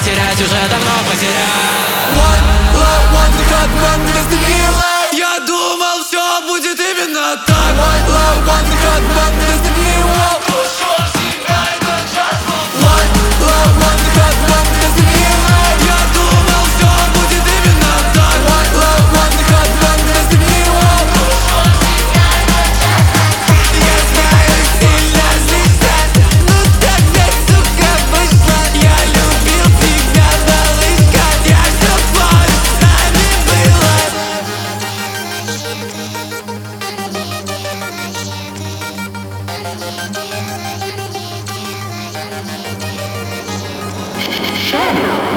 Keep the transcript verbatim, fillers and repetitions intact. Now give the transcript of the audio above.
потерять уже давно потерял. One love, one взгляд, one destiny. Я думал, все будет именно так. One love, one взгляд, one destiny. One love, one взгляд, one destiny. Я думал, все будет именно так. One love, one взгляд, one destiny. Я знаю, сильно злишься, ну так ведь, сука, вышло. Я любил тебя, малышка, я все помню, с нами было. Shadow.